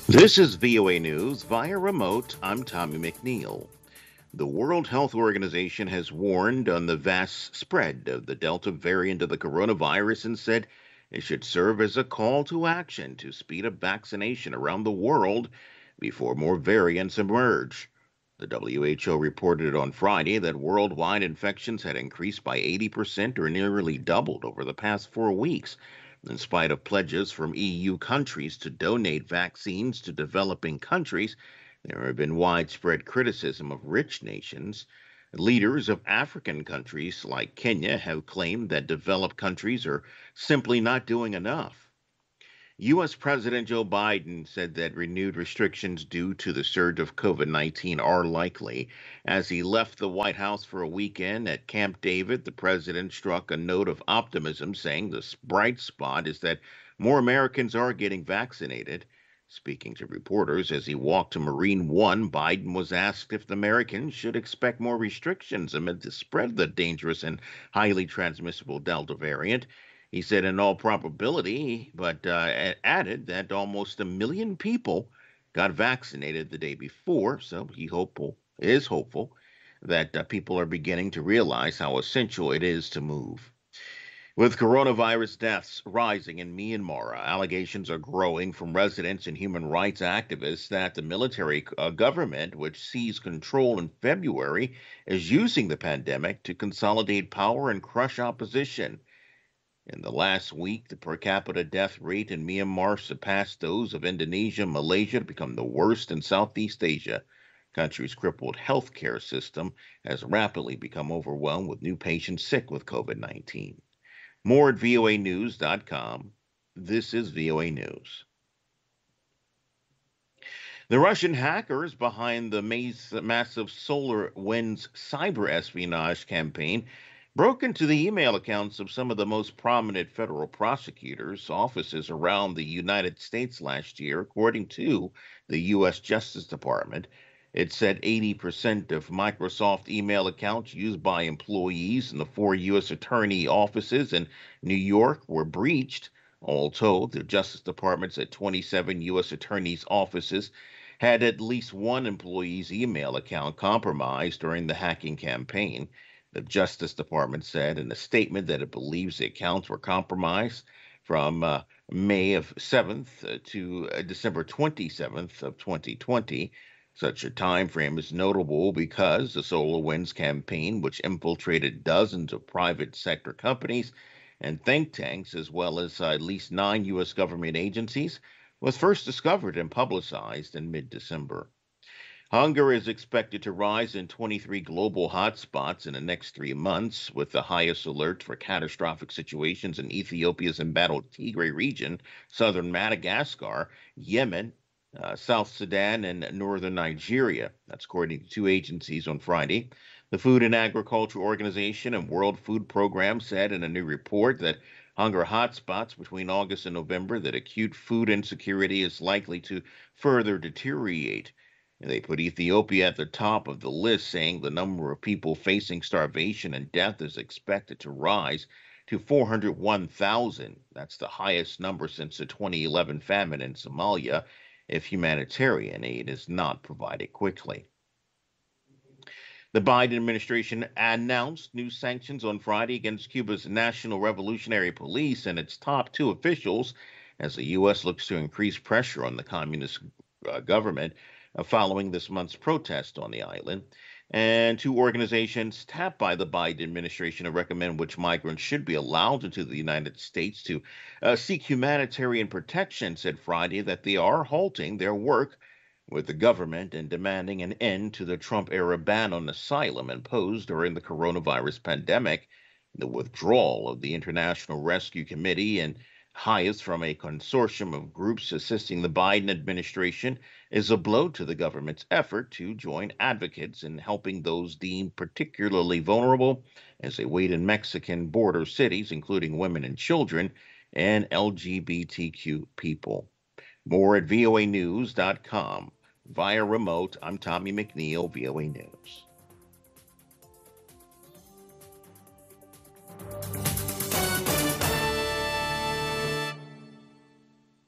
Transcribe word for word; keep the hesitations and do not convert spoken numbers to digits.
This is V O A News via remote. I'm Tommy McNeil. The World Health Organization has warned on the vast spread of the Delta variant of the coronavirus and said it should serve as a call to action to speed up vaccination around the world before more variants emerge. The W H O reported on Friday that worldwide infections had increased by eighty percent or nearly doubled over the past four weeks, in spite of pledges from E U countries to donate vaccines to developing countries. There have been widespread criticism of rich nations. Leaders of African countries like Kenya have claimed that developed countries are simply not doing enough. U S. President Joe Biden said that renewed restrictions due to the surge of COVID nineteen are likely. As he left the White House for a weekend at Camp David, the president struck a note of optimism, saying the bright spot is that more Americans are getting vaccinated. Speaking to reporters as he walked to Marine One, Biden was asked if the Americans should expect more restrictions amid the spread of the dangerous and highly transmissible Delta variant. He said, in all probability, but uh, added that almost a million people got vaccinated the day before. So he hopeful is hopeful that uh, people are beginning to realize how essential it is to move. With coronavirus deaths rising in Myanmar, allegations are growing from residents and human rights activists that the military uh, government, which seized control in February, is using the pandemic to consolidate power and crush opposition. In the last week, the per capita death rate in Myanmar surpassed those of Indonesia and Malaysia to become the worst in Southeast Asia. The country's crippled healthcare system has rapidly become overwhelmed with new patients sick with COVID nineteen. More at V O A news dot com. This is V O A News. The Russian hackers behind the massive SolarWinds cyber espionage campaign broke into the email accounts of some of the most prominent federal prosecutors' offices around the United States last year, according to the U S. Justice Department. It said eighty percent of Microsoft email accounts used by employees in the four U S attorney offices in New York were breached. All told, the Justice Department said twenty-seven U S attorneys' offices had at least one employee's email account compromised during the hacking campaign. The Justice Department said in a statement that it believes the accounts were compromised from uh, May of seventh uh, to uh, December twenty-seventh of twenty twenty. Such a time frame is notable because the SolarWinds campaign, which infiltrated dozens of private sector companies and think tanks, as well as uh, at least nine U S government agencies, was first discovered and publicized in mid-December. Hunger is expected to rise in twenty-three global hotspots in the next three months, with the highest alert for catastrophic situations in Ethiopia's embattled Tigray region, southern Madagascar, Yemen, uh, South Sudan, and northern Nigeria. That's according to two agencies on Friday. The Food and Agriculture Organization and World Food Program said in a new report that hunger hotspots between August and November that acute food insecurity is likely to further deteriorate. And they put Ethiopia at the top of the list, saying the number of people facing starvation and death is expected to rise to four hundred one thousand. That's the highest number since the twenty eleven famine in Somalia, if humanitarian aid is not provided quickly. The Biden administration announced new sanctions on Friday against Cuba's National Revolutionary Police and its top two officials as the U S looks to increase pressure on the communist uh, government uh, following this month's protest on the island. And two organizations tapped by the Biden administration to recommend which migrants should be allowed into the United States to uh, seek humanitarian protection said Friday that they are halting their work with the government and demanding an end to the Trump-era ban on asylum imposed during the coronavirus pandemic. The withdrawal of the International Rescue Committee and highest from a consortium of groups assisting the Biden administration is a blow to the government's effort to join advocates in helping those deemed particularly vulnerable as they wait in Mexican border cities, including women and children and L G B T Q people. More at V O A news dot com. Via remote, I'm Tommy McNeil, V O A News.